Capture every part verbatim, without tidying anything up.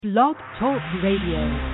Blog Talk Radio.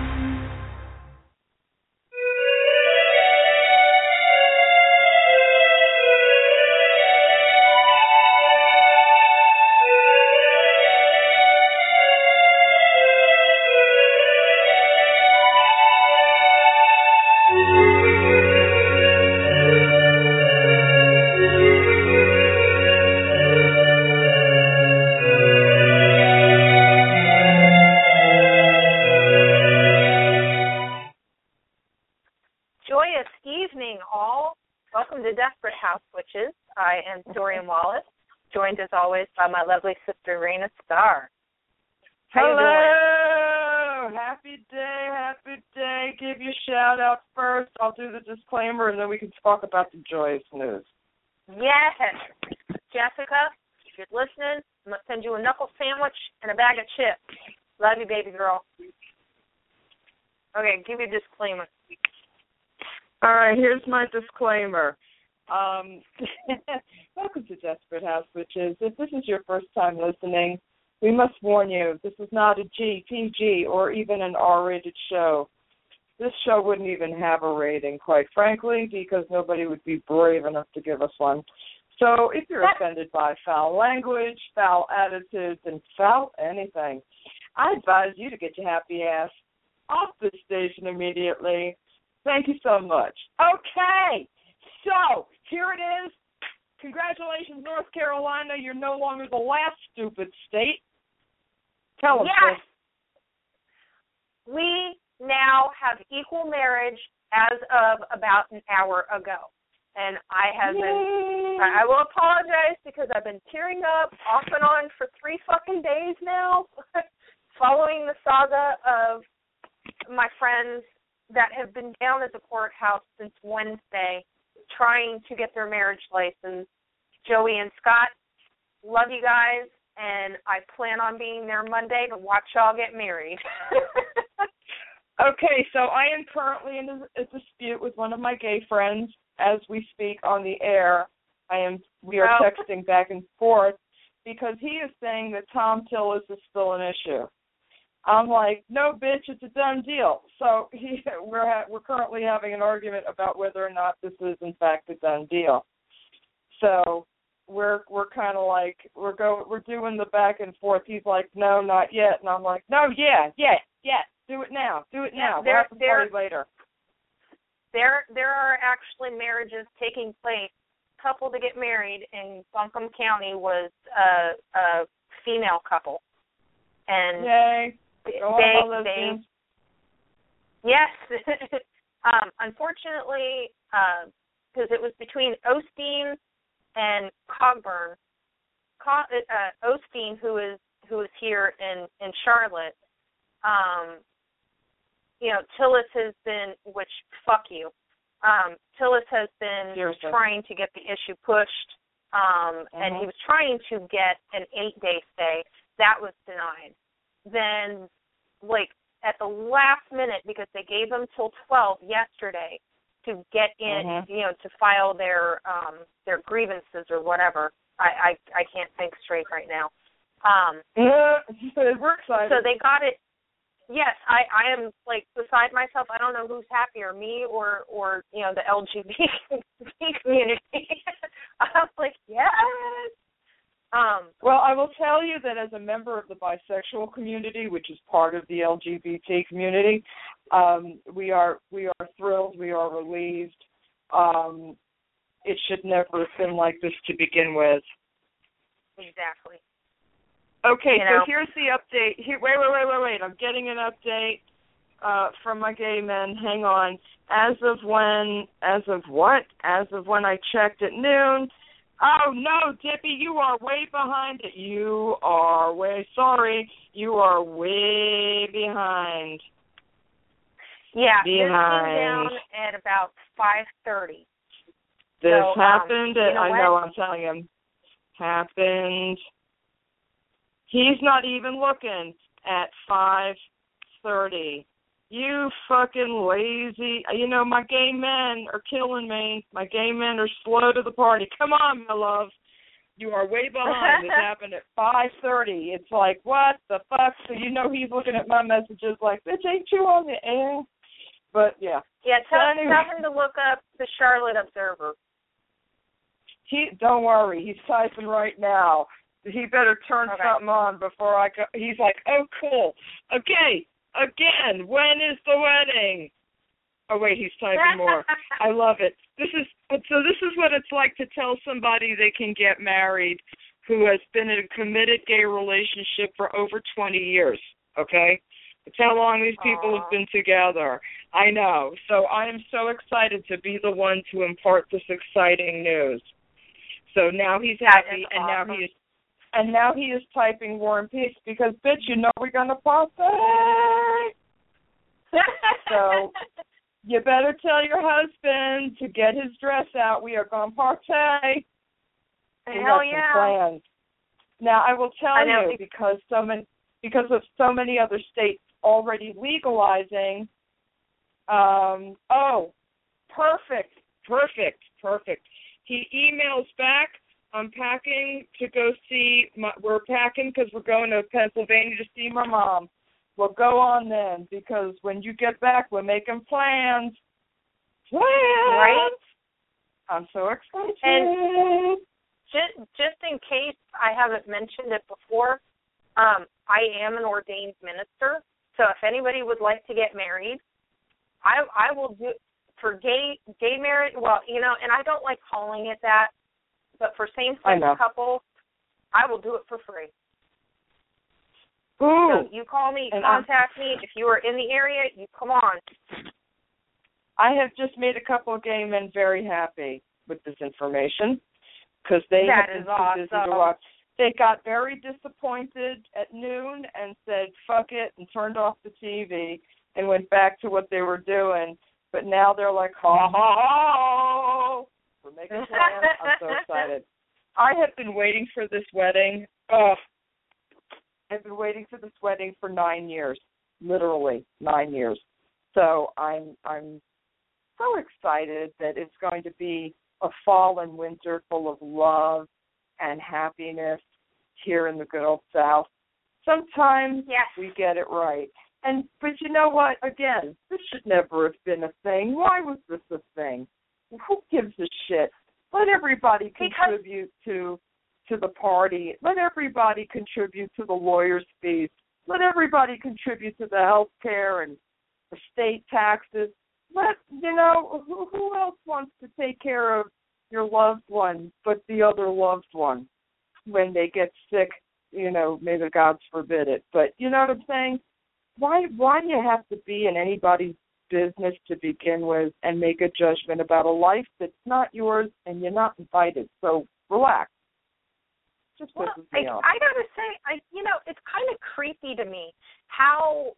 I am Dorian Wallace, joined as always by my lovely sister, Raina Starr. How Hello! Happy day, happy day. Give your shout out first. I'll do the disclaimer and then we can talk about the joyous news. Yes. Jessica, if you're listening, I'm going to send you a knuckle sandwich and a bag of chips. Love you, baby girl. Okay, give your disclaimer. All right, here's my disclaimer. Um, welcome to Desperate House Witches. If this is your first time listening, we must warn you, this is not a G, P G, or even an R-rated show. This show wouldn't even have a rating, quite frankly, because nobody would be brave enough to give us one. So if you're offended by foul language, foul attitudes, and foul anything, I advise you to get your happy ass off the station immediately. Thank you so much. Okay. So, here it is. Congratulations, North Carolina. You're no longer the last stupid state. Tell us yes. this. We now have equal marriage as of about an hour ago. And I have Yay. been, I will apologize because I've been tearing up off and on for three fucking days now, following the saga of my friends that have been down at the courthouse since Wednesday, trying to get their marriage license. Joey and Scott, love you guys, and I plan on being there Monday to watch y'all get married. Okay, so I am currently in a, a dispute with one of my gay friends as we speak on the air. I am. We are oh. texting back and forth because he is saying that Tom Tillis is still an issue. I'm like, no, bitch, it's a done deal. So he, we're ha- we're currently having an argument about whether or not this is in fact a done deal. So we're we're kind of like we're go we're doing the back and forth. He's like, no, not yet, and I'm like, no, yeah, yeah, yeah, do it now, do it now. Yeah, we'll have to party later. There there are actually marriages taking place. Couple to get married in Buncombe County was a, a female couple, and yay. Go they, they, yes. um, unfortunately, because uh, it was between Osteen and Cogburn. Co- uh, Osteen, who is who is here in in Charlotte, um, you know, Tillis has been, which fuck you. Um, Tillis has been Seriously. trying to get the issue pushed, um, mm-hmm. and he was trying to get an eight-day stay. That was denied. Then, like, at the last minute, because they gave them till twelve yesterday to get in, mm-hmm. you know, to file their um, their grievances or whatever. I, I, I can't think straight right now. Um, We're excited. So they got it. Yes, I, I am, like, beside myself. I don't know who's happier, me or, or you know, the L G B T community. I'm like, yes. Um, well, I will tell you that as a member of the bisexual community, which is part of the L G B T community, um, we are we are thrilled, we are relieved. Um, it should never have been like this to begin with. Exactly. Okay, you so know? here's the update. Here, wait, wait, wait, wait, wait. I'm getting an update uh, from my gay men. Hang on. As of when? As of what? As of when I checked at noon. Oh, no, Dippy, you are way behind it. You are way, sorry, you are way behind. Yeah, behind. This came down at about five thirty. This so, happened, um, at, you know I what? know, I'm telling him, happened. He's not even looking at five thirty. You fucking lazy. You know, my gay men are killing me. My gay men are slow to the party. Come on, my love. You are way behind. This happened at five thirty. It's like, what the fuck? So you know he's looking at my messages like, bitch, ain't you on the air? But, yeah. Yeah, tell, so anyway, tell him to look up the Charlotte Observer. He, don't worry. He's typing right now. He better turn okay. something on before I go. He's like, oh, cool. Okay, again, when is the wedding? Oh, wait, he's typing more. I love it. This is so this is what it's like to tell somebody they can get married who has been in a committed gay relationship for over twenty years, okay? It's how long these people Aww. have been together. I know. So I am so excited to be the one to impart this exciting news. So now he's happy, and awesome. now he is and now he is typing War and Peace because, bitch, you know we're going to party. So you better tell your husband to get his dress out. We are going to party. We Hell got yeah. some plans. Now, I will tell I know. you, because so many, because of so many other states already legalizing, um, oh, perfect, perfect, perfect. He emails back, I'm packing to go see, my, we're packing because we're going to Pennsylvania to see my mom. Well, go on then, because when you get back, we're making plans. Plans! Right? I'm so excited. And just, just in case I haven't mentioned it before, um, I am an ordained minister, so if anybody would like to get married, I I will do, for gay gay marriage, well, you know, and I don't like calling it that, but for same-sex couples, I will do it for free. Ooh. So you call me, and contact I'm, me. If you are in the area, you come on. I have just made a couple of gay men very happy with this information because they that have been is too awesome. busy to watch. They got very disappointed at noon and said, fuck it, and turned off the T V and went back to what they were doing. But now they're like, ha, ha, ha, we're making plans. I'm so excited. I have been waiting for this wedding. Oh, I've been waiting for this wedding for nine years, literally nine years. So I'm I'm so excited that it's going to be a fall and winter full of love and happiness here in the good old South. Sometimes yes. we get it right. And but you know what? Again, this should never have been a thing. Why was this a thing? Who gives a shit? Let everybody contribute to to the party. Let everybody contribute to the lawyer's fees. Let everybody contribute to the health care and the state taxes. Let, you know, who, who else wants to take care of your loved one but the other loved one when they get sick? You know, may the gods forbid it. But you know what I'm saying? Why, why do you have to be in anybody's business to begin with and make a judgment about a life that's not yours and you're not invited? So relax. Just well, I, I gotta say, I you know, it's kind of creepy to me how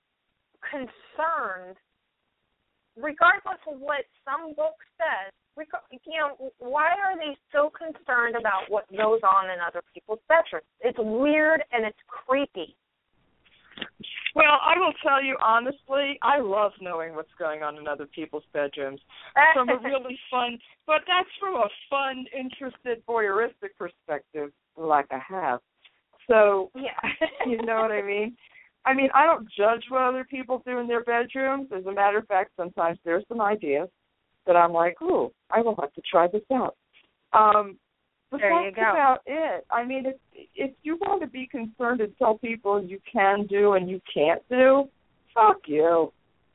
concerned, regardless of what some book says, you know, why are they so concerned about what goes on in other people's bedrooms? It's weird and it's creepy. Well, I will tell you honestly, I love knowing what's going on in other people's bedrooms from a really fun, but that's from a fun, interested, voyeuristic perspective, like I have. So, yeah. You know what I mean? I mean, I don't judge what other people do in their bedrooms. As a matter of fact, sometimes there's some ideas that I'm like, ooh, I will have to try this out. Um, but there that's you go. about it. I mean, if, if you want to be concerned and tell people you can do and you can't do, fuck you.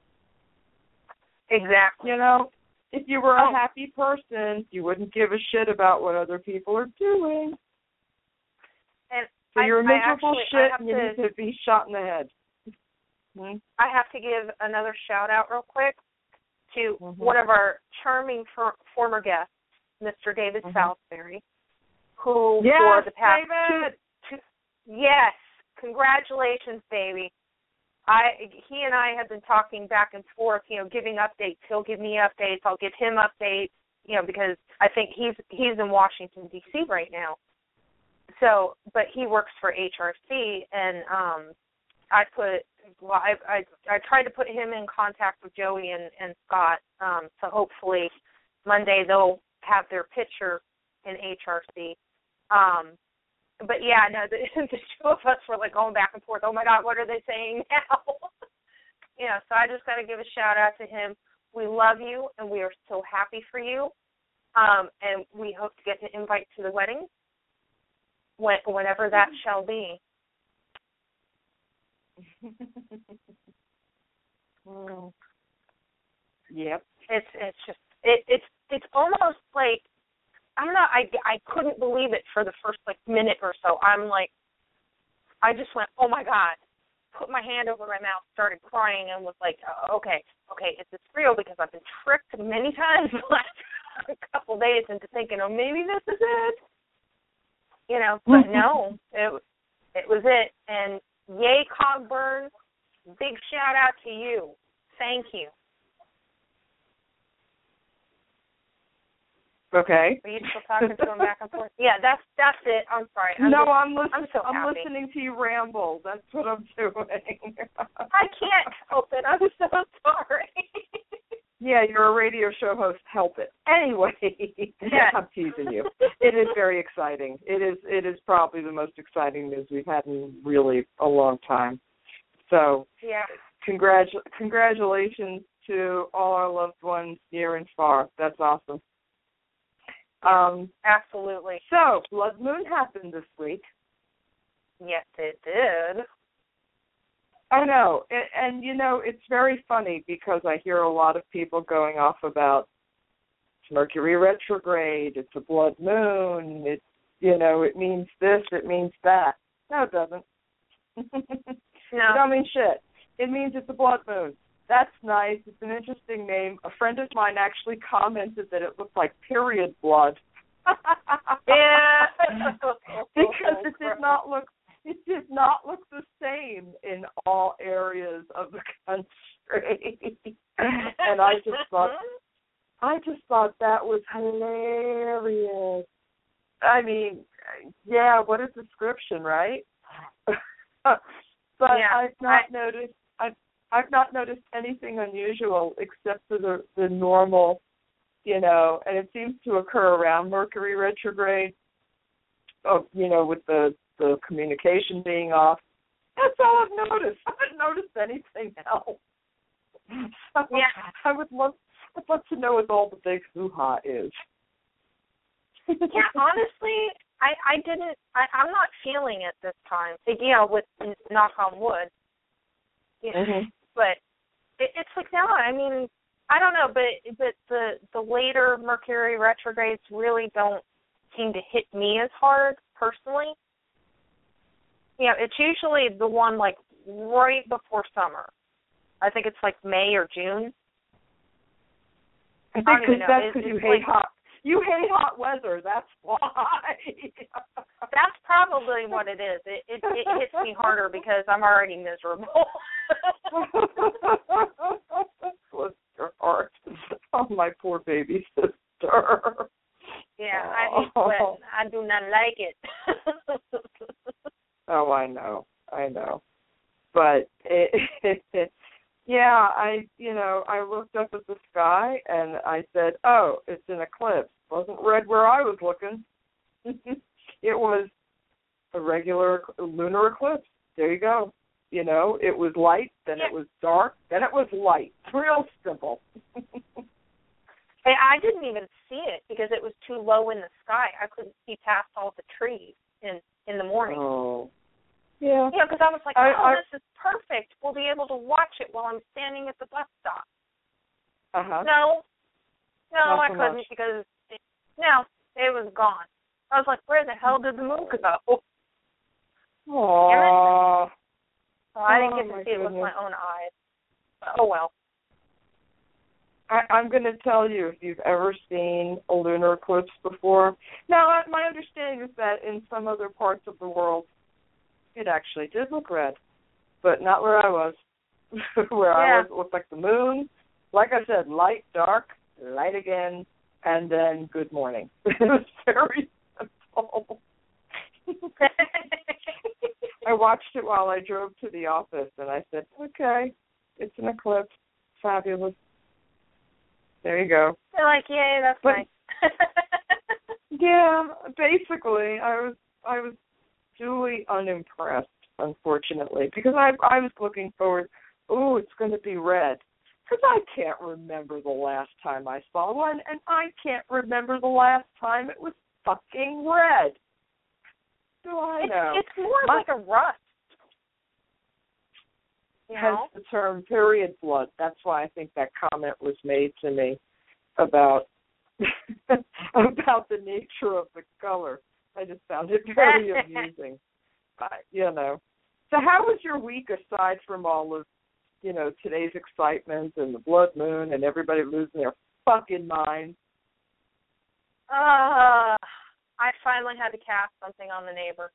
Exactly. You know, if you were oh. a happy person, you wouldn't give a shit about what other people are doing. And so I, you're a miserable actually, shit and you to, need to be shot in the head. Hmm? I have to give another shout-out real quick to mm-hmm. one of our charming for, former guests, Mister David mm-hmm. Salisbury, who yes, for the past David! two, two, yes, congratulations, baby. I he and I have been talking back and forth, you know, giving updates. He'll give me updates. I'll give him updates, you know, because I think he's he's in Washington D C right now. So, but he works for H R C, and um, I put well, I I I tried to put him in contact with Joey and and Scott. Um, so hopefully Monday they'll have their picture in H R C. Um, but yeah, no, the, the two of us were like going back and forth. Oh my God, what are they saying now? You know, so I just got to give a shout out to him. We love you, and we are so happy for you. Um, and we hope to get an invite to the wedding, when, whenever that shall be. Mm. Yep. It's it's just it, it's it's almost like, I don't know. I, I couldn't believe it for the first like minute or so. I'm like, I just went, oh my God. Put my hand over my mouth, started crying, and was like, oh, okay, okay, is this real? Because I've been tricked many times the last couple days into thinking, oh, maybe this is it. You know, but no, it it was it. And yay, Cogburn, big shout out to you. Thank you. Okay. Are you still talking to him back and forth? Yeah, that's that's it. I'm sorry. I'm no, just, I'm listening. I'm so I'm happy. listening to you ramble. That's what I'm doing. I can't help it. I'm so sorry. Yeah, you're a radio show host. Help it. Anyway, yes. I'm teasing you. It is very exciting. It is. It is probably the most exciting news we've had in really a long time. So, yeah. Congratu- congratulations to all our loved ones near and far. That's awesome. Um, Absolutely. So, Blood Moon happened this week. Yes, it did. I know. And, and, you know, it's very funny because I hear a lot of people going off about it's Mercury retrograde, it's a blood moon, it's, you know, it means this, it means that. No, it doesn't. No. It don't mean shit. It means it's a blood moon. That's nice. It's an interesting name. A friend of mine actually commented that it looked like period blood. Yeah. Because it did not look it did not look the same in all areas of the country. And I just thought I just thought that was hilarious. I mean, yeah, what a description, right? But yeah, I've not I, noticed I've I've not noticed anything unusual except for the, the normal, you know, and it seems to occur around Mercury retrograde, oh, you know, with the, the communication being off. That's all I've noticed. I haven't noticed anything else. So yeah. I would love I'd love to know what all the big hoo-ha is. Yeah, honestly, I, I didn't, I, I'm not feeling it this time. You know, with knock on wood. You know, mm-hmm. But it, it's like, no, I mean, I don't know, but but the, the later Mercury retrogrades really don't seem to hit me as hard, personally. You know, it's usually the one, like, right before summer. I think it's, like, May or June. I think I cause that's because because you like, hate hot. You hate hot weather. That's why. That's probably what it is. It, it it hits me harder because I'm already miserable. Bless your heart. Oh, my poor baby sister. Yeah, I hate sweat. I do not like it. Oh, I know. I know. But it, it, it yeah, I, you know, I looked up at the sky and I said, oh, it's an eclipse. It wasn't red where I was looking. It was a regular lunar eclipse. There you go. You know, it was light, then yeah. it was dark, then it was light. Real simple. And I didn't even see it because it was too low in the sky. I couldn't see past all the trees in, in the morning. Oh. Yeah. Yeah, because I was like, I, oh, I, this is perfect. We'll be able to watch it while I'm standing at the bus stop. Uh-huh. No. No, Not I so couldn't much. because, it, no, it was gone. I was like, where the hell did the moon go? Aww. Oh, I didn't Oh, get to my see it with goodness. my own eyes. Oh, well. I, I'm going to tell you, if you've ever seen a lunar eclipse before. Now, I- my understanding is that in some other parts of the world, it actually did look red, but not where I was. Where Yeah. I was, it looked like the moon. Like I said, light, dark, light again, and then good morning. It was very simple. I watched it while I drove to the office, and I said, okay, it's an eclipse. Fabulous. There you go. They're like, yay, that's but, nice. Yeah, basically, I was I was duly unimpressed, unfortunately, because I I was looking forward. Oh, it's going to be red, because I can't remember the last time I saw one, and I can't remember the last time it was fucking red. Do I it's, know? It's more My, like a rust. You Hence know? the term period blood. That's why I think that comment was made to me about about the nature of the color. I just found it very amusing. Uh, you know. So how was your week aside from all of, you know, today's excitement and the blood moon and everybody losing their fucking minds? Uh, I finally had to cast something on the neighbor.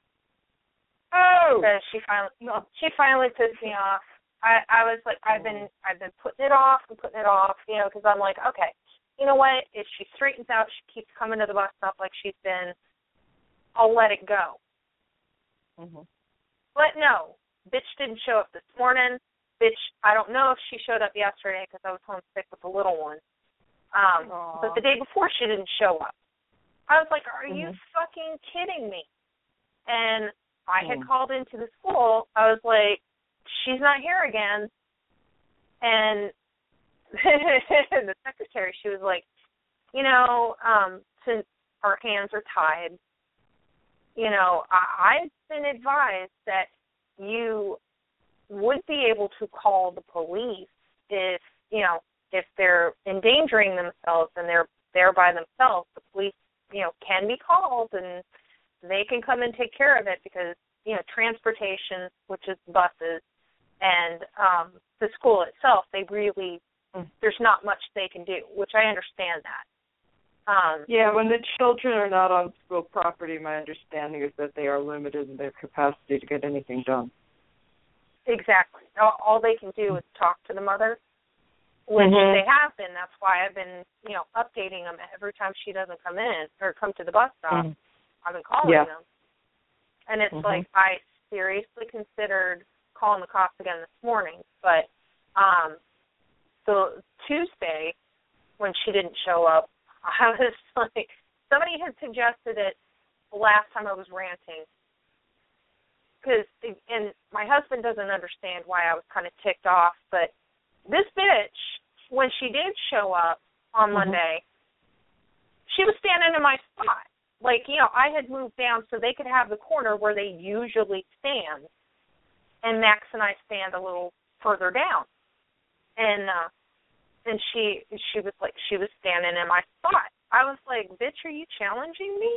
Oh, Because she finally, no. she finally pissed me off. I, I was like, I've been, I've been putting it off and putting it off, you know, because I'm like, okay, you know what? If she straightens out, she keeps coming to the bus stop like she's been, I'll let it go. Mm-hmm. But no, bitch didn't show up this morning. Bitch, I don't know if she showed up yesterday because I was homesick with the little one. Um, but the day before, she didn't show up. I was like, are mm-hmm. you fucking kidding me? And I had mm. called into the school. I was like, she's not here again. And the secretary, she was like, you know, um, since our hands are tied, you know, I, I've been advised that you would be able to call the police if, you know, if they're endangering themselves and they're there by themselves. The police, you know, can be called and they can come and take care of it because, you know, transportation, which is buses, and um, the school itself, they really, there's not much they can do, which I understand that. Um, yeah, when the children are not on school property, my understanding is that they are limited in their capacity to get anything done. Exactly. All, all they can do is talk to the mother, which mm-hmm. they have been. That's why I've been, you know, updating them every time she doesn't come in or come to the bus stop. Mm-hmm. I've been calling yeah. them. And it's mm-hmm. like I seriously considered calling the cops again this morning. But um, so Tuesday, when she didn't show up, I was like, somebody had suggested it the last time I was ranting. Because, and my husband doesn't understand why I was kind of ticked off, but this bitch, when she did show up on mm-hmm. Monday, she was standing in my spot. Like, you know, I had moved down so they could have the corner where they usually stand, and Max and I stand a little further down. And uh, and she she was like, she was standing in my spot. I was like, bitch, are you challenging me?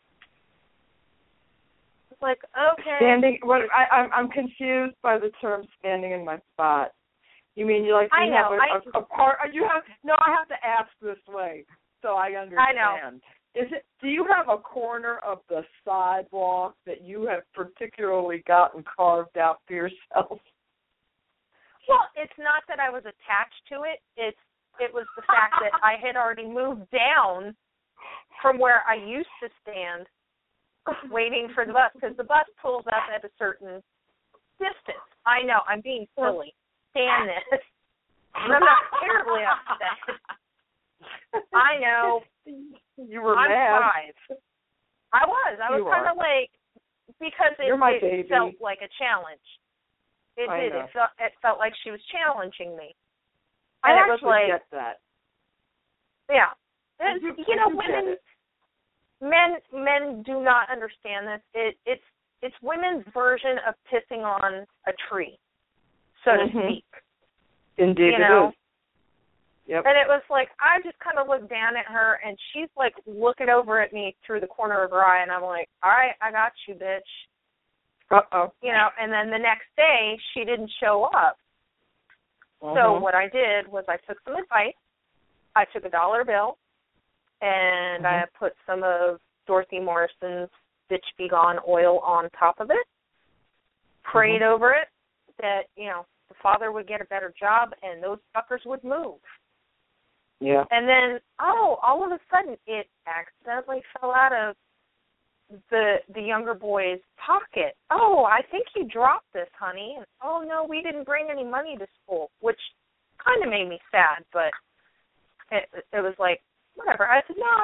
It's like, okay. Standing, what, I, I'm, I'm confused by the term standing in my spot. You mean you like you I know, have a, I, a, a part? You have no. I have to ask this way so I understand. I know. Is it? Do you have a corner of the sidewalk that you have particularly gotten carved out for yourself? Well, it's not that I was attached to it. It's it was the fact that I had already moved down from where I used to stand, waiting for the bus because the bus pulls up at a certain distance. I know I'm being silly. Stand this. I'm not terribly upset. I know. You were I'm mad. Five. I was. I was kind of like, because it, it felt like a challenge. It I did. Know. It felt, it felt like she was challenging me. And I it was actually like, get that. Yeah. And, you, you know, you women, men, men do not understand this. It, it's it's women's version of pissing on a tree, so mm-hmm. to speak. Indeed, you know? it is. Yep. And it was like, I just kind of looked down at her, and she's, like, looking over at me through the corner of her eye, and I'm like, all right, I got you, bitch. Uh-oh. You know, and then the next day, she didn't show up. Uh-huh. So what I did was I took some advice. I took a dollar bill, and uh-huh. I put some of Dorothy Morrison's Bitch Be Gone oil on top of it, prayed uh-huh. over it that, you know, the father would get a better job, and those fuckers would move. Yeah. And then, oh, all of a sudden, it accidentally fell out of the the younger boy's pocket. Oh, I think you dropped this, honey. And, oh, no, we didn't bring any money to school, which kind of made me sad, but it, it was like, whatever. I said, no, I,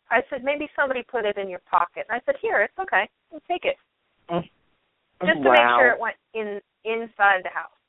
I said, maybe somebody put it in your pocket. And I said, here, it's okay. You take it. Mm. Just to wow. make sure it went in inside the house.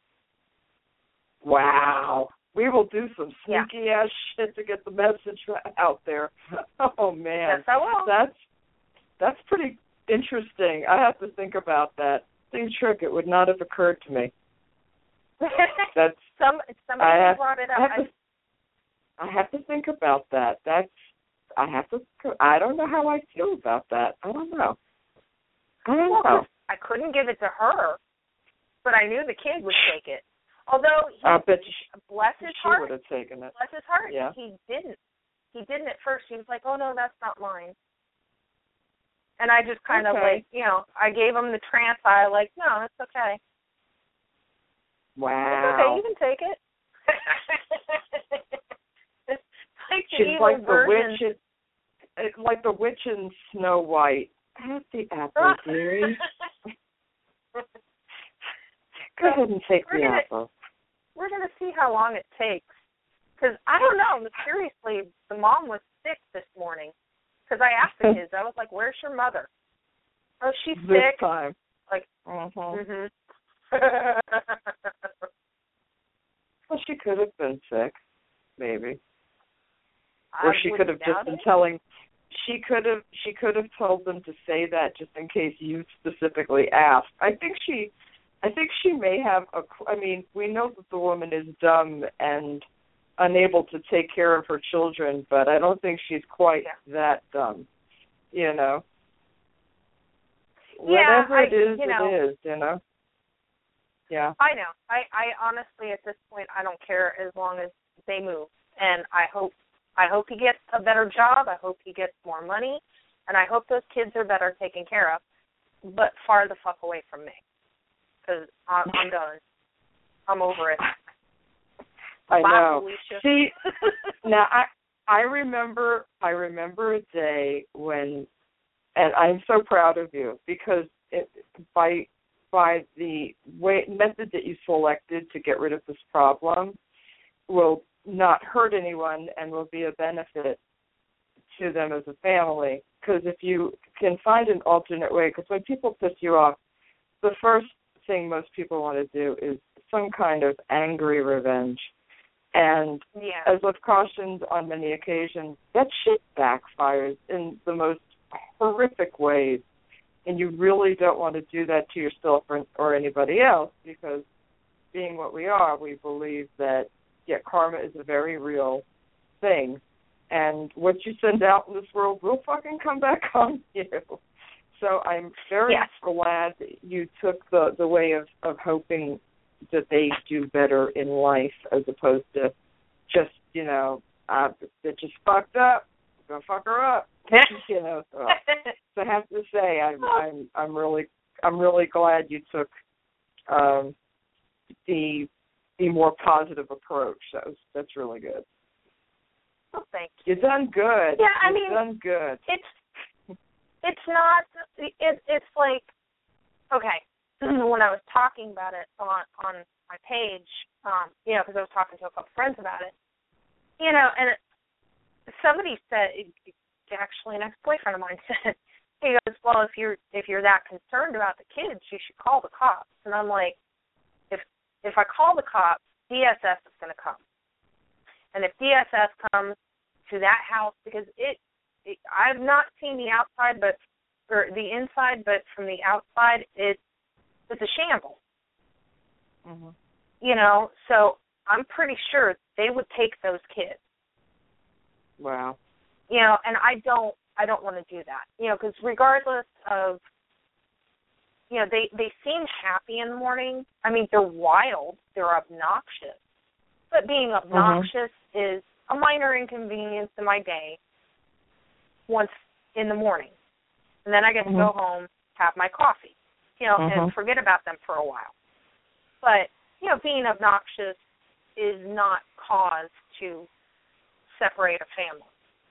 Wow. We will do some Yeah. sneaky ass shit to get the message out there. Oh man. Yes, I will. That's that's pretty interesting. I have to think about that. Same trick, it would not have occurred to me. That's Some somebody I have, brought it up. I have, to, I have to think about that. That's I have to I don't know how I feel about that. I don't know. I don't well, know. I couldn't give it to her, but I knew the kid would take it. Although he, I bet you bless his she heart, would have taken it. bless his heart, Yeah. he didn't. He didn't at first. He was like, "Oh no, that's not mine." And I just kind of Okay. like, you know, I gave him the trance eye, like, "No, it's okay. Wow. It's okay. You can take it." It's like the She's evil like the version. witch, in, like the witch in Snow White. Have the apple, dearie. Go ahead and take we're the gonna, apple. We're going to see how long it takes. Because I don't know. Mysteriously, the mom was sick this morning. Because I asked the kids, I was like, "Where's your mother?" "Oh, she's This sick." time. Like, Mm-hmm. mhm. Well, she could have been sick, maybe. I Or she could have wouldn't just doubt been it. telling. She could have. She could have told them to say that just in case you specifically asked. I think she. I think she may have a. I mean, we know that the woman is dumb and unable to take care of her children, but I don't think she's quite Yeah. that dumb. You know. Yeah, Whatever I- it is, you know. it is. You know. Yeah. I know. I, I honestly, at this point, I don't care as long as they move. And I hope I hope he gets a better job. I hope he gets more money. And I hope those kids are better taken care of. But far the fuck away from me. Because I'm, I'm done. I'm over it. I Bye, know. Felicia. See, now I I remember I remember a day when, and I'm so proud of you because it, by by the way method that you selected to get rid of this problem will not hurt anyone and will be a benefit to them as a family. Because if you can find an alternate way, because when people piss you off, the first thing most people want to do is some kind of angry revenge. And Yeah. as I've cautioned on many occasions, that shit backfires in the most horrific ways. And you really don't want to do that to yourself or, or anybody else because being what we are, we believe that, yeah, karma is a very real thing. And what you send out in this world will fucking come back on you. So I'm very Yes. glad that you took the, the way of, of hoping that they do better in life as opposed to just, you know, uh, that just fucked up. We're gonna fuck her up. You know, so, so I have to say I'm I'm I'm really I'm really glad you took um, the the more positive approach. That was that's really good. Well, thank you. You've done good. Yeah, I You've mean, done good. It's it's not. It, it's like okay. When I was talking about it on on my page, um, you know, because I was talking to a couple friends about it, you know, and it, somebody said, actually, an ex-boyfriend of mine said, he goes, "Well, if you're if you're that concerned about the kids, you should call the cops." And I'm like, if if I call the cops, D S S is going to come, and if D S S comes to that house, because it, it I've not seen the outside, but or the inside, but from the outside, it. It's a shambles, Mm-hmm. you know, so I'm pretty sure they would take those kids. Wow. You know, and I don't, I don't want to do that, you know, because regardless of, you know, they, they seem happy in the morning. I mean, they're wild, they're obnoxious, but being obnoxious mm-hmm. is a minor inconvenience in my day once in the morning. And then I get mm-hmm. to go home, have my coffee. You know, mm-hmm. and forget about them for a while. But, you know, being obnoxious is not cause to separate a family.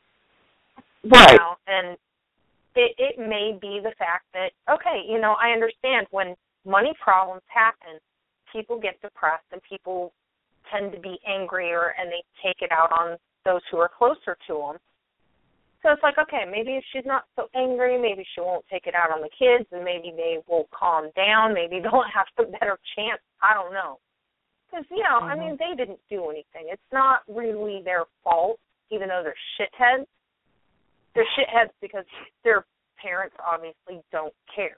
Right. You know? And it, it may be the fact that, okay, you know, I understand when money problems happen, people get depressed and people tend to be angrier and they take it out on those who are closer to them. So it's like, okay, maybe if she's not so angry, maybe she won't take it out on the kids, and maybe they will calm down. Maybe they'll have a better chance. I don't know. Because, you know, mm-hmm. I mean, they didn't do anything. It's not really their fault, even though they're shitheads. They're shitheads because their parents obviously don't care.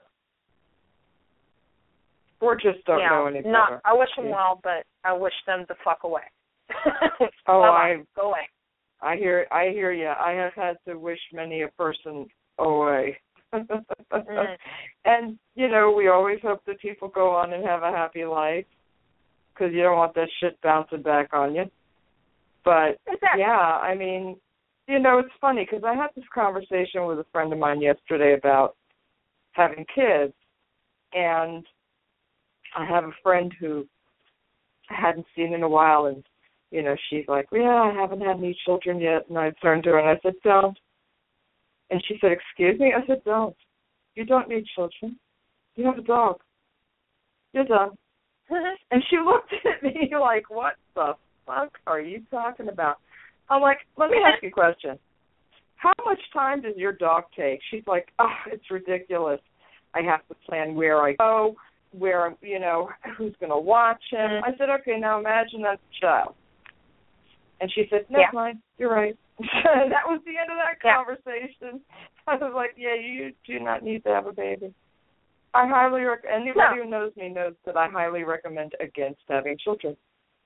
Or just don't you know, know any not, better. I wish them yeah. well, but I wish them the fuck away. oh, I go away. I hear, I hear you. I have had to wish many a person away. mm. And, you know, we always hope that people go on and have a happy life because you don't want that shit bouncing back on you. But, exactly. yeah, I mean, you know, it's funny because I had this conversation with a friend of mine yesterday about having kids. And I have a friend who I hadn't seen in a while, and you know, she's like, yeah, I haven't had any children yet. And I turned to her and I said, don't. And she said, excuse me? I said, don't. You don't need children. You have a dog. You're done. And she looked at me like, what the fuck are you talking about? I'm like, let me ask you a question. How much time does your dog take? She's like, oh, it's ridiculous. I have to plan where I go, where, you know, who's going to watch him. I said, okay, now imagine that's a child. And she said, no, yeah. fine, you're right. That was the end of that yeah. conversation. I was like, yeah, you do not need to have a baby. I highly recommend, anybody no. who knows me knows that I highly recommend against having children.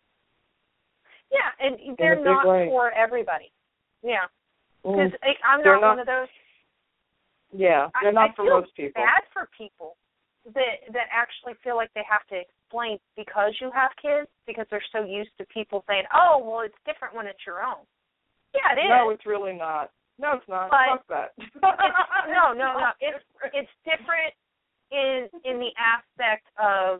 Yeah, and they're not way. for everybody. Yeah. Because mm. I'm not, not one of those. Yeah, they're not I, for I feel most people. bad for people that that actually feel like they have to explain because you have kids, because they're so used to people saying, oh, well, it's different when it's your own. Yeah, it is. No, it's really not. No, it's not. But Fuck that. it's, no, no, no. It's it's different in in the aspect of,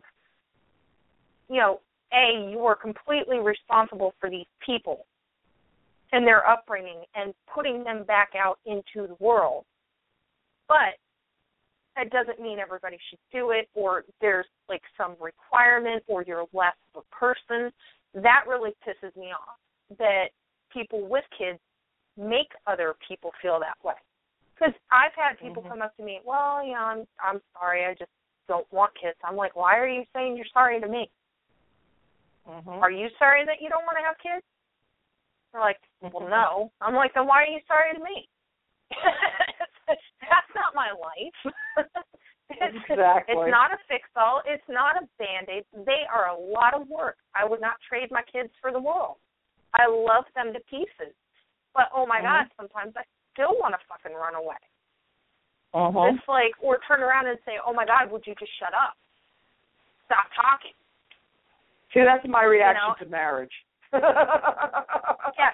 you know, A, you are completely responsible for these people and their upbringing and putting them back out into the world. But that doesn't mean everybody should do it, or there's like some requirement, or you're less of a person. That really pisses me off, that people with kids make other people feel that way. Because I've had people mm-hmm. come up to me, well, you know, I'm I'm sorry, I just don't want kids. I'm like, why are you saying you're sorry to me? Mm-hmm. Are you sorry that you don't want to have kids? They're like, well, no. I'm like, then why are you sorry to me? That's not my life. it's, exactly. It's not a fix-all. It's not a Band-Aid. They are a lot of work. I would not trade my kids for the world. I love them to pieces. But, oh, my mm-hmm. God, sometimes I still want to fucking run away. Uh-huh. It's like, or turn around and say, oh, my God, would you just shut up? Stop talking. See, that's my reaction you know? to marriage. Yes.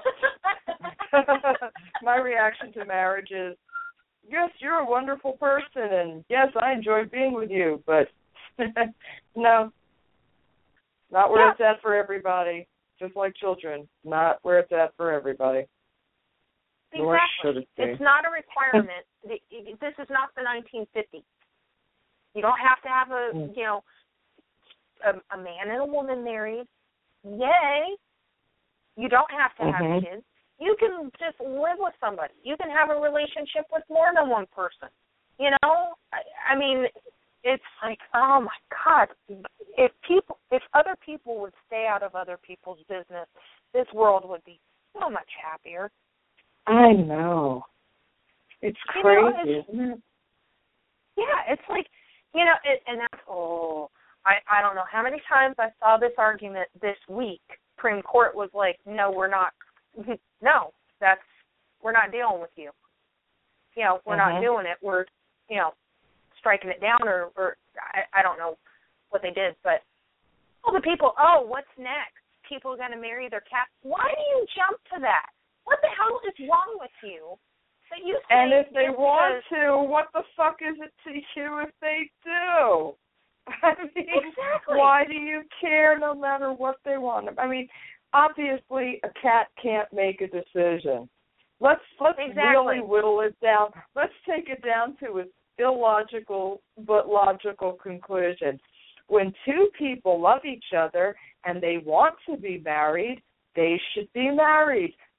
My reaction to marriage is, yes, you're a wonderful person, and yes, I enjoy being with you, but no, not where yeah. it's at for everybody. Just like children, not where it's at for everybody. Exactly. Nor should it be. It's not a requirement. This is not the nineteen fifties. You don't have to have a, mm. you know, a, a man and a woman married. Yay. You don't have to have mm-hmm. kids. You can just live with somebody. You can have a relationship with more than one person. You know? I, I mean, it's like, oh, my God. If people, if other people would stay out of other people's business, this world would be so much happier. I know. It's you crazy, know, it's, isn't it? Yeah, it's like, you know, it, and that's, oh, I, I don't know how many times I saw this argument this week. Supreme Court was like, no, we're not, no, that's, we're not dealing with you. You know, we're mm-hmm. not doing it. We're, you know, striking it down, or, or I, I don't know what they did, but all the people, oh, what's next? People are going to marry their cats. Why do you jump to that? What the hell is wrong with you? That you and if they because, want to, what the fuck is it to you if they do? I mean, exactly. Why do you care no matter what they want? I mean, obviously a cat can't make a decision. Let's let's exactly. really whittle it down. Let's take it down to its illogical but logical conclusion. When two people love each other and they want to be married, they should be married.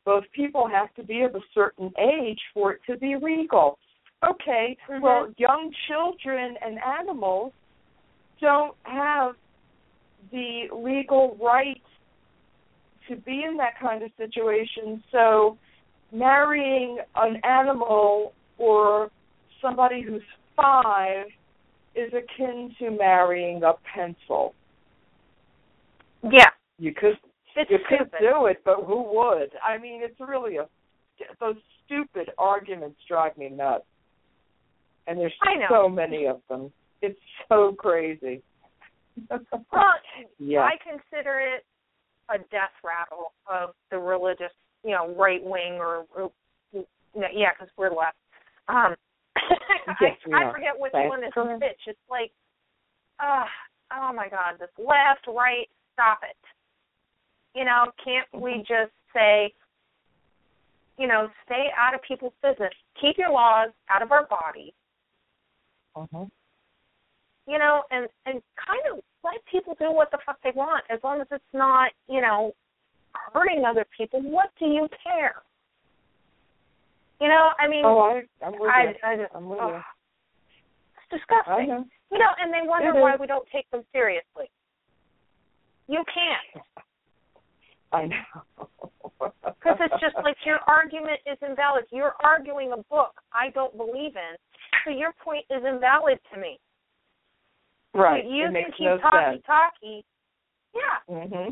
both people have to be of a certain age for it to be legal. Okay, mm-hmm. well, young children and animals don't have the legal right to be in that kind of situation, so marrying an animal or somebody who's five is akin to marrying a pencil. Yeah. You could it's you could stupid. do it, but who would? I mean, it's really a those stupid arguments drive me nuts. And there's I know. so many of them. It's so crazy. Well, yeah. I consider it a death rattle of the religious, you know, right wing or, or yeah, because we're left. Um, yes, I, I forget which That's one is correct. which. It's like, uh, oh my God, this left, right, stop it. You know, can't we just say, you know, stay out of people's business. Keep your laws out of our bodies. Uh-huh. You know, and, and kind of let people do what the fuck they want as long as it's not, you know, hurting other people. What do you care? You know, I mean, oh, I, I'm with I, you. I just, I'm with oh, you. It's disgusting. I know. You know, and they wonder It why is. we don't take them seriously. You can't. I know. Because it's just like your argument is invalid. You're arguing a book I don't believe in, so your point is invalid to me. Right. You it can makes keep no talky sense. talky. Yeah. Mhm.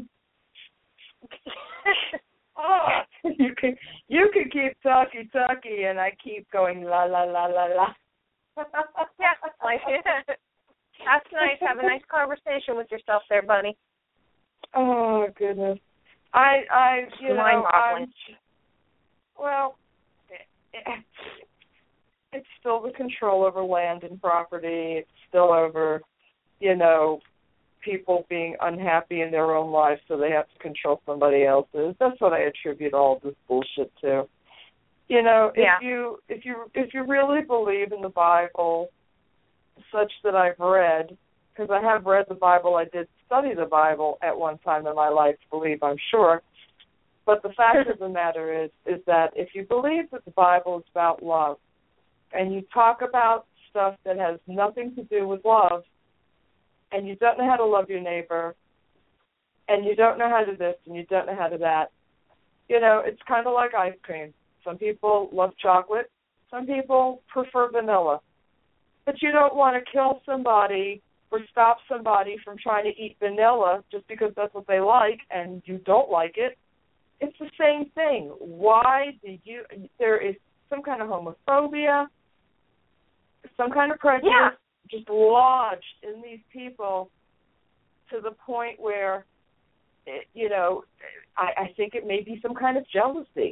oh, you can you can keep talky talky, and I keep going la la la la la. yeah, like that's nice. Have a nice conversation with yourself there, buddy. Oh goodness. I I you know I'm, well, it, it's still the control over land and property. It's still over, you know, people being unhappy in their own lives, so they have to control somebody else's. That's what I attribute all this bullshit to. You know, if yeah. you if you if you really believe in the Bible, such that I've read, because I have read the Bible, I did study the Bible at one time in my life, believe I'm sure. But the fact of the matter is, is that if you believe that the Bible is about love, and you talk about stuff that has nothing to do with love, and you don't know how to love your neighbor, and you don't know how to this, and you don't know how to that, you know, it's kind of like ice cream. Some people love chocolate. Some people prefer vanilla. But you don't want to kill somebody or stop somebody from trying to eat vanilla just because that's what they like and you don't like it. It's the same thing. Why did you, there is some kind of homophobia, some kind of prejudice yeah. just lodged in these people to the point where, it, you know, I, I think it may be some kind of jealousy.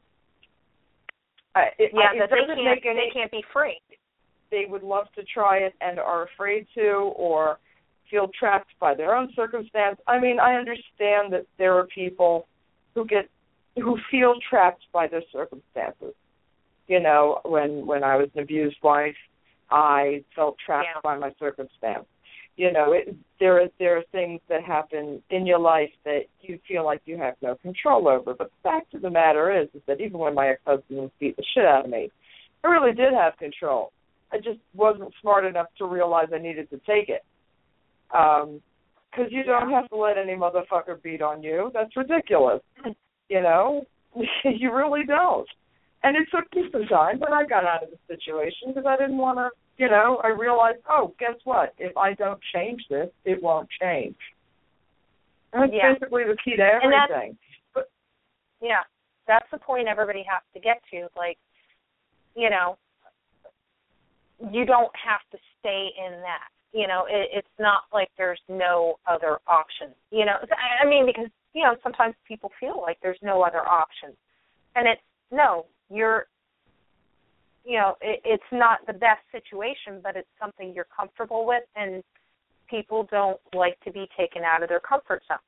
Uh, it, yeah, it that they doesn't can't, make any, they can't be free. They would love to try it and are afraid to, or feel trapped by their own circumstance. I mean, I understand that there are people who get who feel trapped by their circumstances. You know, when when I was an abused wife, I felt trapped yeah. by my circumstance. You know, it, there are there are things that happen in your life that you feel like you have no control over. But the fact of the matter is, is that even when my ex-husband was beating the shit out of me, I really did have control. I just wasn't smart enough to realize I needed to take it. Um, because you don't have to let any motherfucker beat on you. That's ridiculous. You know, you really don't. And it took me some time, but I got out of the situation because I didn't want to, you know, I realized, oh, guess what? If I don't change this, it won't change. And that's yeah. basically the key to everything. But, yeah, that's the point everybody has to get to. Like, you know, you don't have to stay in that. You know, it, it's not like there's no other option. You know, I mean, because, you know, sometimes people feel like there's no other option. And it's, no, you're, you know, it, it's not the best situation, but it's something you're comfortable with, and people don't like to be taken out of their comfort zone.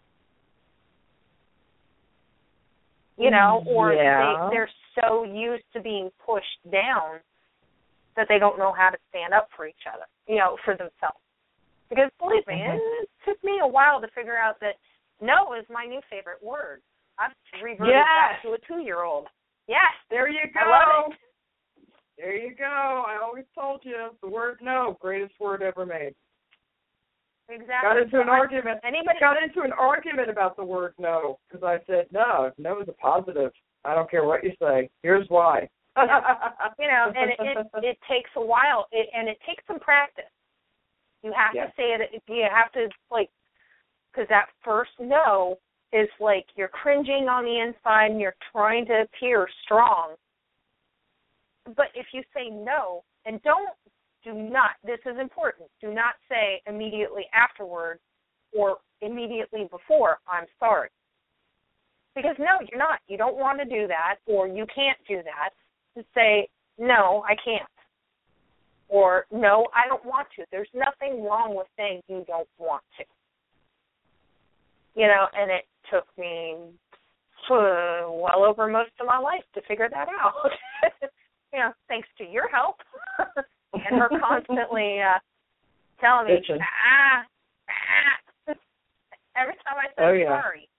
You know, or yeah. they, they're so used to being pushed down that they don't know how to stand up for each other, you know, for themselves. Because believe me, mm-hmm. it took me a while to figure out that no is my new favorite word. I've reverted yes. back to a two-year-old. Yes. There you go. I love it. There you go. I always told you the word no, greatest word ever made. Exactly. Got into an argument. Anybody got into an argument about the word no because I said no. No is a positive. I don't care what you say. Here's why. You know, and it, it it takes a while, it, and it takes some practice. You have yes. to say it. You have to like, because that first no is like you're cringing on the inside and you're trying to appear strong. But if you say no, and don't, do not, this is important, do not say immediately afterward or immediately before, I'm sorry. Because no, you're not. You don't want to do that, or you can't do that. Just say, no, I can't. Or, no, I don't want to. There's nothing wrong with saying you don't want to. You know, and it took me uh, well over most of my life to figure that out. You know, thanks to your help and her constantly uh, telling me, ah, ah, every time I say oh, yeah. sorry.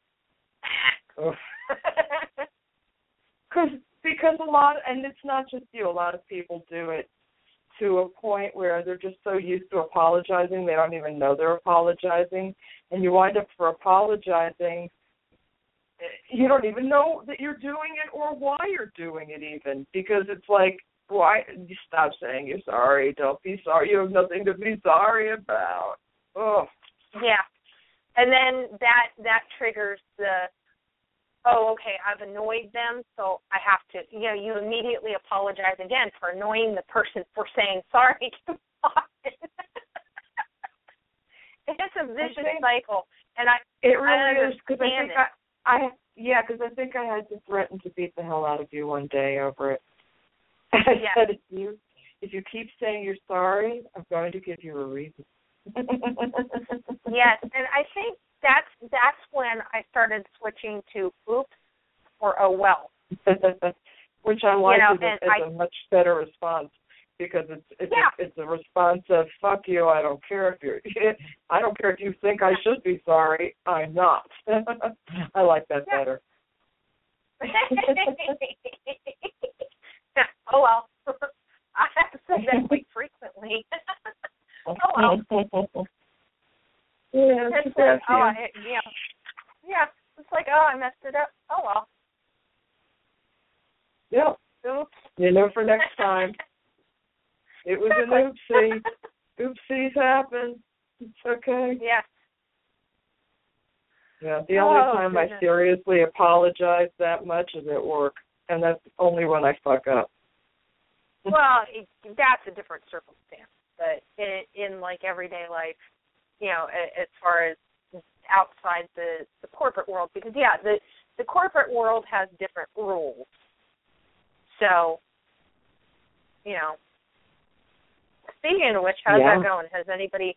Cause, because a lot, and it's not just you, a lot of people do it to a point where they're just so used to apologizing, they don't even know they're apologizing, and you wind up for apologizing, you don't even know that you're doing it or why you're doing it even, because it's like, why, you stop saying you're sorry, don't be sorry, you have nothing to be sorry about. Oh. Yeah. And then that that triggers the, oh, okay, I've annoyed them, so I have to, you know, you immediately apologize again for annoying the person for saying sorry. It's a vicious think, cycle. And I, it really I is, because I think I, I, yeah, because I think I had to threaten to beat the hell out of you one day over it. I yes. said, if you, if you keep saying you're sorry, I'm going to give you a reason. Yes, and I think that's that's when I started switching to oops or oh well. Which I like you know, as, a, as I, a much better response, because it's it's, yeah. a, it's a response of fuck you, I don't care if you're I don't care if you think I should be sorry, I'm not. I like that yeah. better. Oh well. I have to say that quite frequently. Oh well. Yeah, it's like, oh, I, yeah. Yeah, it's like, oh, I messed it up. Oh well. Yep. Oops. You know, for next time. It was an oopsie. Oopsies happen. It's okay. Yeah. Yeah. The oh, only time goodness. I seriously apologize that much is at work, and that's only when I fuck up. Well, it, that's a different circumstance, but in, in like everyday life, you know, as far as outside the, the corporate world, because yeah, the the corporate world has different rules. So, you know, speaking of which, how's yeah. that going? Has anybody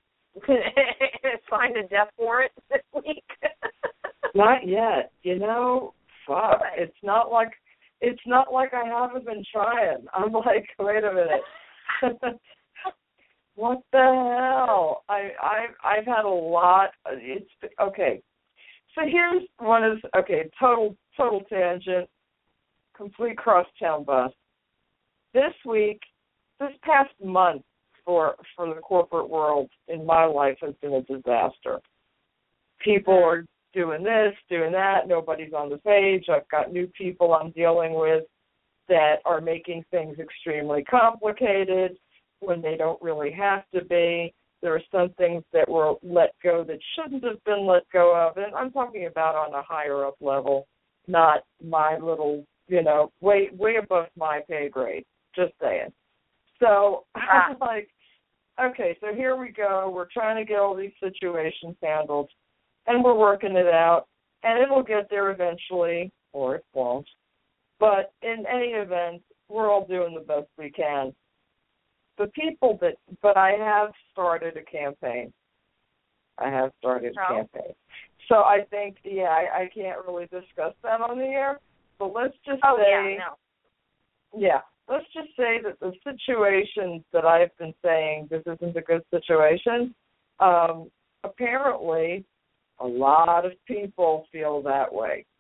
signed a death warrant this week? Not yet. You know, fuck. Okay. It's not like it's not like I haven't been trying. I'm like, wait a minute. What the hell? I I I've had a lot. It's okay. So here's one is okay. Total total tangent. Complete crosstown bus. This week, this past month for for the corporate world in my life has been a disaster. People are doing this, doing that. Nobody's on the page. I've got new people I'm dealing with that are making things extremely complicated when they don't really have to be. There are some things that were let go that shouldn't have been let go of, and I'm talking about on a higher up level, not my little, you know, way way above my pay grade, just saying. So I'm like, okay, so here we go. We're trying to get all these situations handled, and we're working it out, and it'll get there eventually, or it won't. But in any event, we're all doing the best we can. The people that, but I have started a campaign. I have started a oh. campaign. So I think, yeah, I, I can't really discuss that on the air, but let's just oh, say, yeah, no. yeah, let's just say that the situations that I've been saying, this isn't a good situation, um, apparently a lot of people feel that way.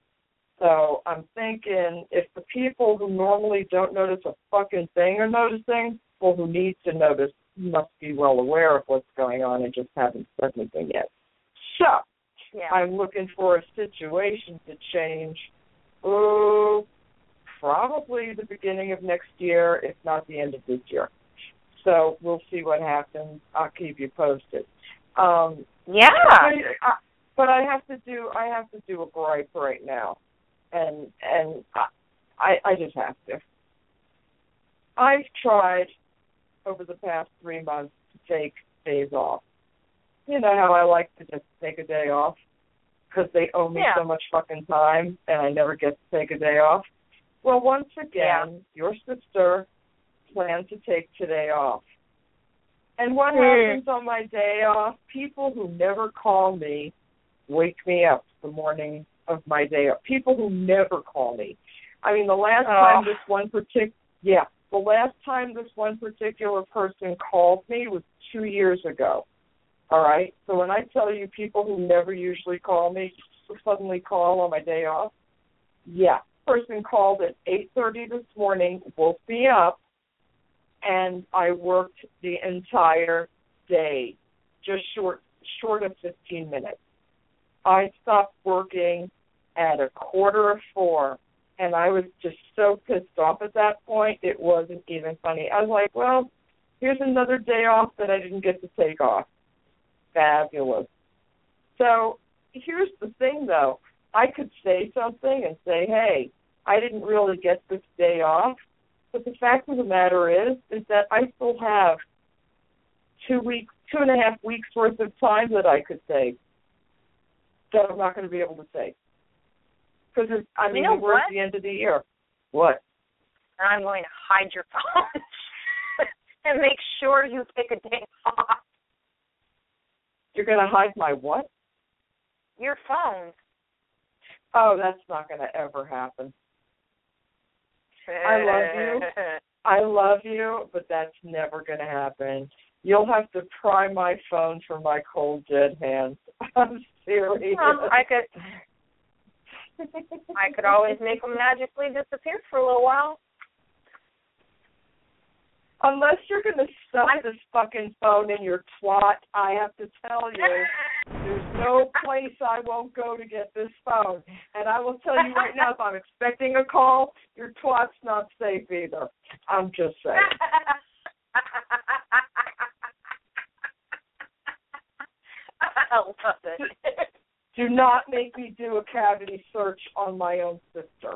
So I'm thinking if the people who normally don't notice a fucking thing are noticing, people who need to notice must be well aware of what's going on and just haven't said anything yet. So yeah. I'm looking for a situation to change. Oh, probably the beginning of next year, if not the end of this year. So we'll see what happens. I'll keep you posted. Um, yeah. But I, but I have to do. I have to do a gripe right now, and and I I just have to. I've tried over the past three months to take days off. You know how I like to just take a day off because they owe me yeah. so much fucking time, and I never get to take a day off. Well, once again, yeah. your sister planned to take today off. And what mm. happens on my day off? People who never call me wake me up the morning of my day off. People who never call me. I mean, the last oh. time this one particular, yeah, the last time this one particular person called me was two years ago. All right? So when I tell you people who never usually call me suddenly call on my day off, yeah. Person called at eight thirty this morning, woke me up, and I worked the entire day, just short short of fifteen minutes. I stopped working at a quarter of four, and I was just so pissed off at that point, it wasn't even funny. I was like, well, here's another day off that I didn't get to take off. Fabulous. So here's the thing, though. I could say something and say, hey, I didn't really get this day off, but the fact of the matter is, is that I still have two weeks, two and a half weeks worth of time that I could take that I'm not going to be able to take. Because, I mean, you know we're what? at the end of the year. What? I'm going to hide your phone and make sure you take a day off. You're going to hide my what? Your phone. Oh, that's not going to ever happen. I love you. I love you, but that's never going to happen. You'll have to pry my phone from my cold, dead hands. I'm serious. Well, I could, I could always make them magically disappear for a little while. Unless you're going to stuff this fucking phone in your twat, I have to tell you, there's no place I won't go to get this phone. And I will tell you right now, if I'm expecting a call, your twat's not safe either. I'm just saying. I love it. Do not make me do a cavity search on my own sister.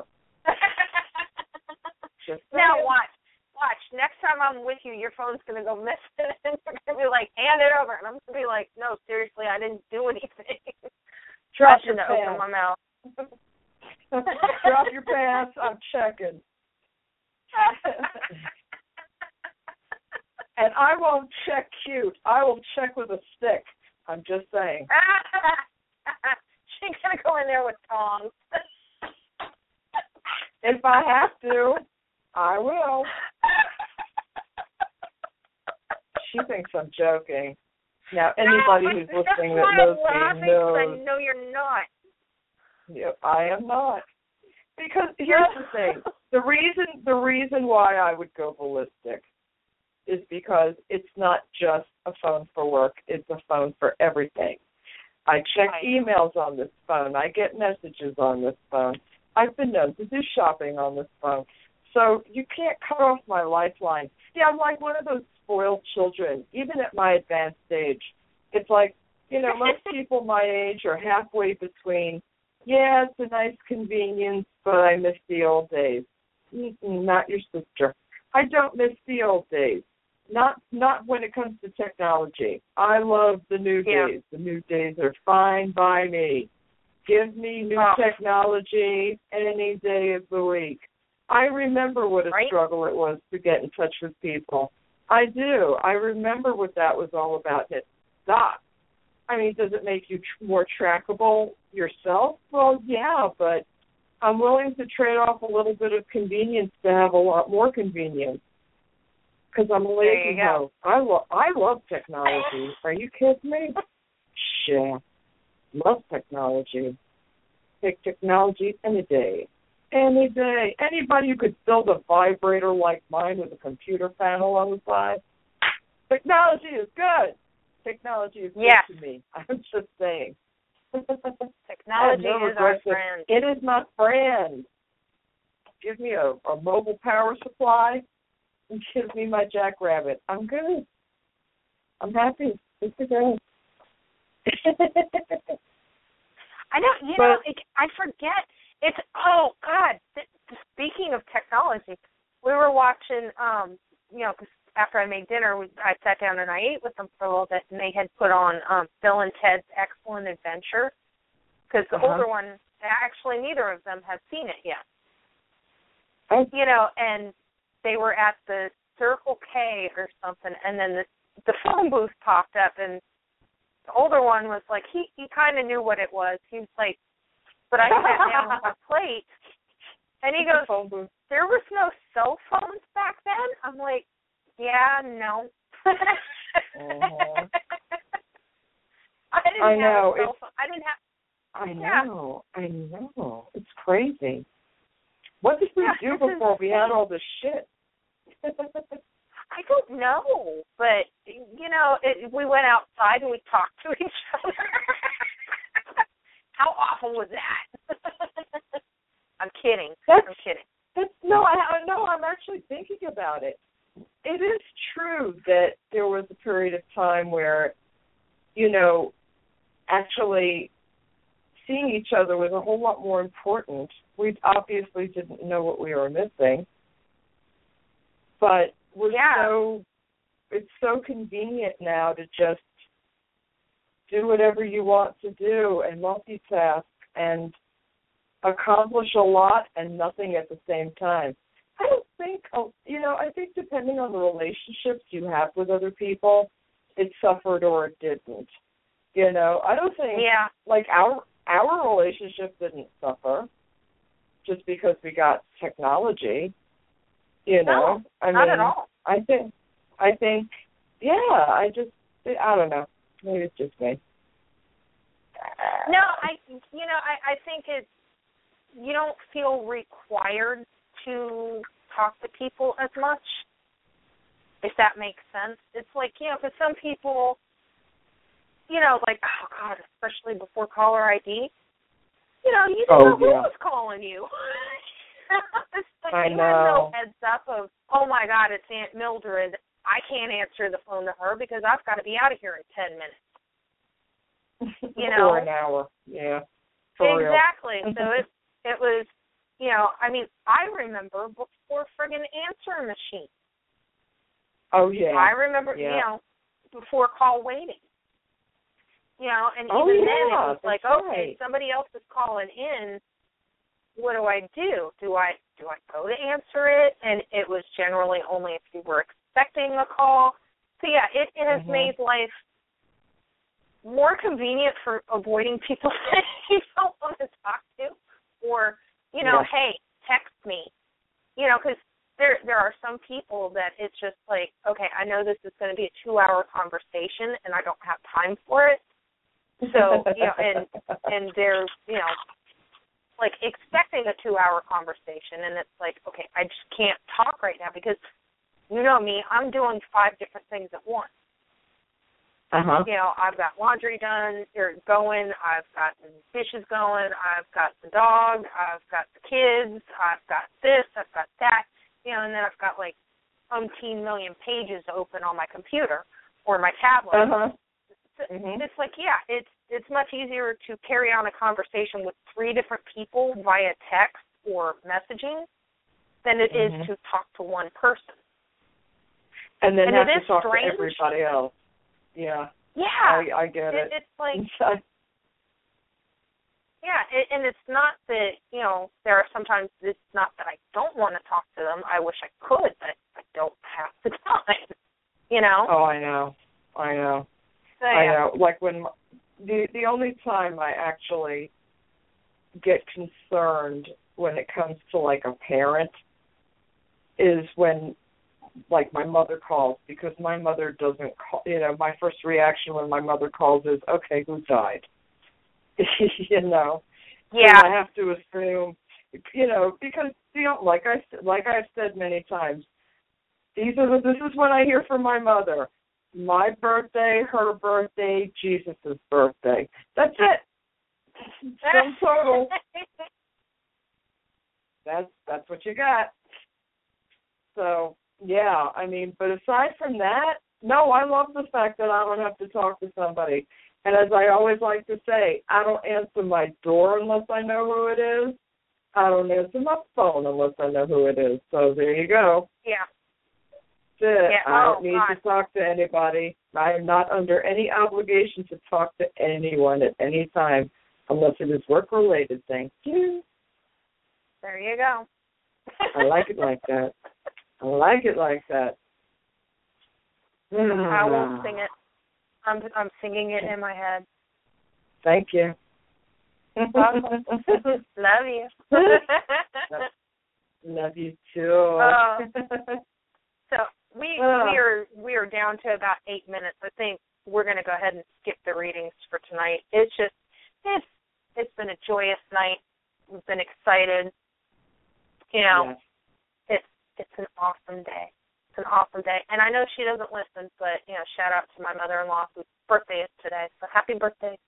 Just now watch. Watch, next time I'm with you, your phone's going to go missing, and you're going to be like, hand it over. And I'm going to be like, no, seriously, I didn't do anything. Drop I your shouldn't pants. open my mouth. Drop your pants. I'm checking. And I won't check cute. I will check with a stick. I'm just saying. She's going to go in there with tongs. If I have to, I will. She thinks I'm joking. Now, anybody no, who's listening that knows me knows. I know you're not. Yeah, I am not. Because here's the thing: the reason the reason why I would go ballistic is because it's not just a phone for work; it's a phone for everything. I check emails on this phone. I get messages on this phone. I've been known to do shopping on this phone. So you can't cut off my lifeline. See, I'm like one of those spoiled children, even at my advanced age. It's like, you know, most people my age are halfway between, yeah, it's a nice convenience, but I miss the old days. Mm-mm, not your sister. I don't miss the old days. Not not when it comes to technology. I love the new yeah. days. The new days are fine by me. Give me new oh. technology any day of the week. I remember what a right? struggle it was to get in touch with people. I do. I remember what that was all about. It stopped. I mean, does it make you tr- more trackable yourself? Well, yeah, but I'm willing to trade off a little bit of convenience to have a lot more convenience because I'm a lazy hoe. I, lo- I love technology. Are you kidding me? Shit. Love technology. Take technology any day. Any day. Anybody who could build a vibrator like mine with a computer panel on the side. Technology is good. Technology is yes. good to me. I'm just saying. Technology no is our friend. It is my friend. Give me a, a mobile power supply and give me my jackrabbit. I'm good. I'm happy. It's a go. I don't, you but, know, it, I forget. It's, oh, God. Th- speaking of technology, we were watching, um, you know, because after I made dinner, we, I sat down and I ate with them for a little bit, and they had put on um, Bill and Ted's Excellent Adventure, because the uh-huh. older one, actually neither of them have seen it yet. Oh. You know, and they were at the Circle K or something, and then the, the phone booth popped up, and the older one was like, he, he kind of knew what it was. He was like, but I sat down with my plate, and he goes, there was no cell phones back then? I'm like, yeah, no. uh-huh. I didn't I have know. a cell phone. I didn't have. I yeah. know. I know. It's crazy. What did we yeah, do before we had all this shit? I don't know, but you know, it, we went outside and we talked to each other. How awful was that? I'm kidding. That's, I'm kidding. That's, no, I no. I'm actually thinking about it. It is true that there was a period of time where, you know, actually seeing each other was a whole lot more important. We obviously didn't know what we were missing, but we're yeah. so, it's so convenient now to just do whatever you want to do and multitask and accomplish a lot and nothing at the same time. I don't think, you know, I think depending on the relationships you have with other people, it suffered or it didn't. You know, I don't think, yeah. like, our our relationship didn't suffer just because we got technology, you know. No, I not mean, at all. I think, I think, yeah, I just, I don't know. Maybe it's just me. No, I, you know, I, I think it's, you don't feel required to talk to people as much, if that makes sense. It's like, you know, because some people, you know, like, oh, God, especially before caller I D, you know, you didn't oh, know who yeah. was calling you. It's like I you know. had no heads up of, oh, my God, it's Aunt Mildred. I can't answer the phone to her because I've got to be out of here in ten minutes. You know? Or an hour, yeah. For exactly. Real. So it it was, you know, I mean, I remember before friggin' answering machine. Oh, yeah. I remember, yeah. you know, before call waiting. You know, and oh, even yeah, then it was like, right. okay, somebody else is calling in. What do I do? Do I do I go to answer it? And it was generally only if you were expecting a call. So, yeah, it, it has mm-hmm. made life more convenient for avoiding people that you don't want to talk to. Or, you know, yeah. hey, text me. You know, because there, there are some people that it's just like, okay, I know this is going to be a two-hour conversation, and I don't have time for it. So, you know, and and they're, you know, like expecting a two-hour conversation, and it's like, okay, I just can't talk right now because, you know me, I'm doing five different things at once. Uh-huh. You know, I've got laundry done, or going, I've got the dishes going, I've got the dog, I've got the kids, I've got this, I've got that, you know, and then I've got like umpteen million pages open on my computer or my tablet. Uh-huh. Mm-hmm. It's like, yeah, it's it's much easier to carry on a conversation with three different people via text or messaging than it mm-hmm. is to talk to one person. And then and have it to is talk strange. to everybody else. Yeah. Yeah. I, I get it. it. It's like, yeah, it, and it's not that, you know, there are sometimes it's not that I don't want to talk to them. I wish I could, but I don't have the time, you know? Oh, I know. I know. So, I yeah. know. Like when my, the the only time I actually get concerned when it comes to like a parent is when like my mother calls, because my mother doesn't call, you know, my first reaction when my mother calls is, okay, who died? You know, Yeah. I have to assume, you know, because you know, like I like I've said many times, these are the, this is what I hear from my mother. My birthday, her birthday, Jesus' birthday. That's it. Sum total. That's that's what you got. So yeah, I mean, but aside from that, no, I love the fact that I don't have to talk to somebody. And as I always like to say, I don't answer my door unless I know who it is. I don't answer my phone unless I know who it is. So there you go. Yeah. That's it. Yeah. I Oh, don't need God. to talk to anybody. I am not under any obligation to talk to anyone at any time unless it is work-related. Thank you. There you go. I like it like that. I like it like that. I won't sing it. I'm I'm singing it in my head. Thank you. Awesome. Love you. Love you too. Uh, so we uh. we are we are down to about eight minutes. I think we're going to go ahead and skip the readings for tonight. It's just it's it's been a joyous night. We've been excited. You know, Yes. it's it's an awesome day. It's an awesome day. And I know she doesn't listen, but, you know, shout out to my mother-in-law whose birthday is today. So happy birthday.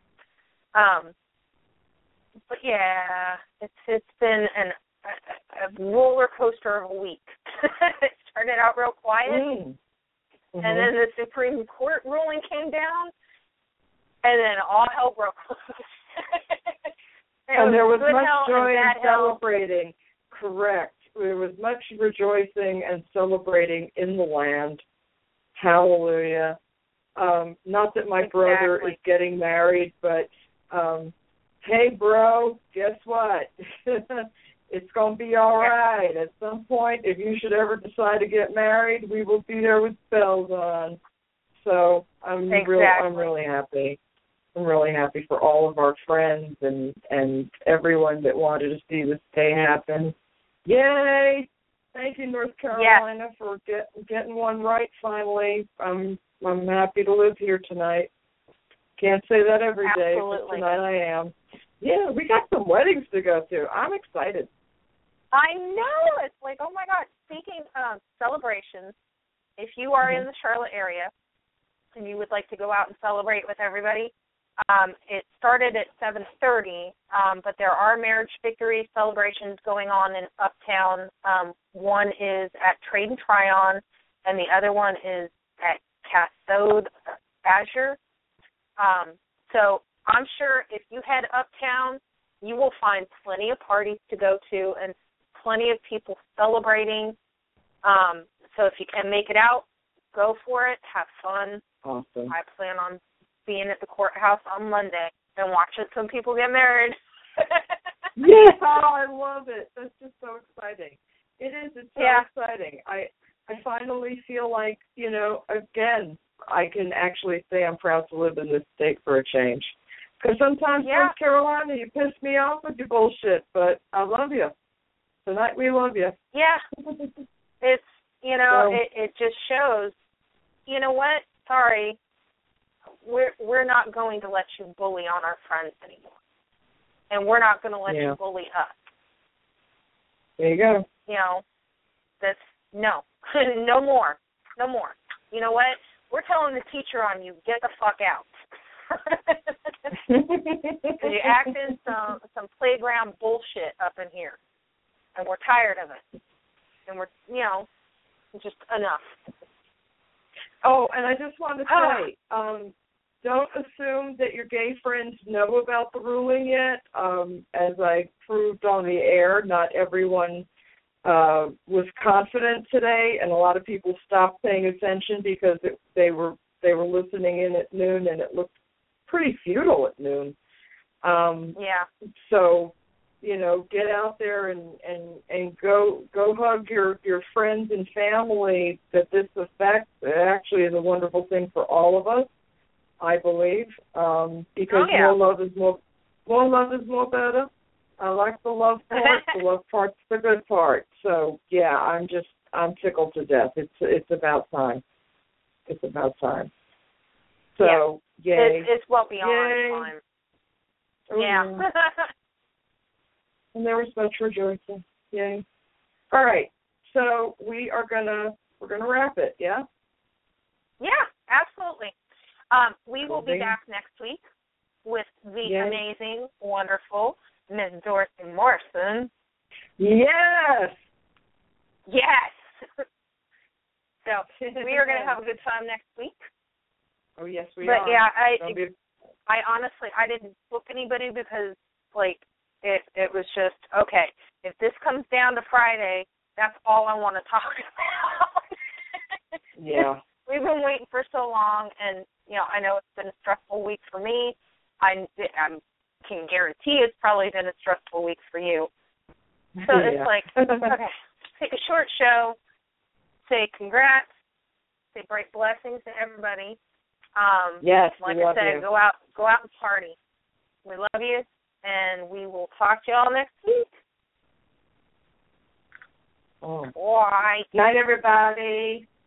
Um, but, yeah, it's it's been an, a, a roller coaster of a week. It started out real quiet, Mm. Mm-hmm. and then the Supreme Court ruling came down, and then all hell broke loose. And there was good much hell joy and and bad hell. celebrating. Correct. There was much rejoicing and celebrating in the land. Hallelujah. Um, not that my Exactly. brother is getting married, but um, hey, bro, guess what? It's going to be all right. At some point, if you should ever decide to get married, we will be there with bells on. So I'm Exactly. real. I'm really happy. I'm really happy for all of our friends and, and everyone that wanted to see this day happen. Yay! Thank you, North Carolina, yes. for get, getting one right finally. I'm I'm happy to live here tonight. Can't say that every day, Absolutely. but tonight I am. Yeah, we got some weddings to go to. I'm excited. I know. It's like, oh, my God. Speaking of celebrations, if you are mm-hmm. in the Charlotte area and you would like to go out and celebrate with everybody, Um, it started at seven thirty, um, but there are marriage victory celebrations going on in Uptown. Um, one is at Trade and Tryon, and the other one is at Cathode Azure. Um, so I'm sure if you head uptown, you will find plenty of parties to go to and plenty of people celebrating. Um, so if you can make it out, go for it. Have fun. Awesome. I plan on being at the courthouse on Monday and watching some people get married. Yeah, oh, I love it. That's just so exciting. It is. It's so yeah. exciting. I I finally feel like, you know, again, I can actually say I'm proud to live in this state for a change. Because sometimes, yeah. North Carolina, you piss me off with your bullshit, but I love you. Tonight we love you. Yeah. It's, you know, so, it, it just shows, you know what, sorry, we're we're not going to let you bully on our friends anymore. And we're not going to let yeah. you bully us. There you go. You know, that's, no. No more. No more. You know what? We're telling the teacher on you, get the fuck out. Because you're acting some, some playground bullshit up in here. And we're tired of it. And we're, you know, just enough. Oh, and I just want to say, um, don't assume that your gay friends know about the ruling yet. Um, as I proved on the air, not everyone uh, was confident today, and a lot of people stopped paying attention because it, they were they were listening in at noon, and it looked pretty futile at noon. Um, yeah. So, you know, get out there and, and, and go go hug your, your friends and family that this affects. It actually is a wonderful thing for all of us, I believe, um, because oh, yeah. more love is more more love is more better. I like the love part. The love part's the good part. So yeah, I'm just I'm tickled to death. It's it's about time. It's about time. So yeah. yay! It's, it's well beyond yay. time. Ooh. Yeah. and there was much rejoicing. Yay. All right. So we are gonna we're gonna wrap it, yeah? Yeah, absolutely. Um, we will Cool. be back next week with the Yay. amazing, wonderful Miss Dorothy Morrison. Yes. Yes. So we are going to have a good time next week. Oh yes, we but are. But yeah, I Don't be... I honestly I didn't book anybody because like it it was just okay. If this comes down to Friday, that's all I want to talk about. Yeah. We've been waiting for so long, and you know I know it's been a stressful week for me. I I can guarantee it's probably been a stressful week for you. So yeah. it's like okay, take a short show, say congrats, say bright blessings to everybody. Um, yes, like we I love said, you. go out, go out and party. We love you, and we will talk to y'all next week. Oh. Bye. Night, everybody.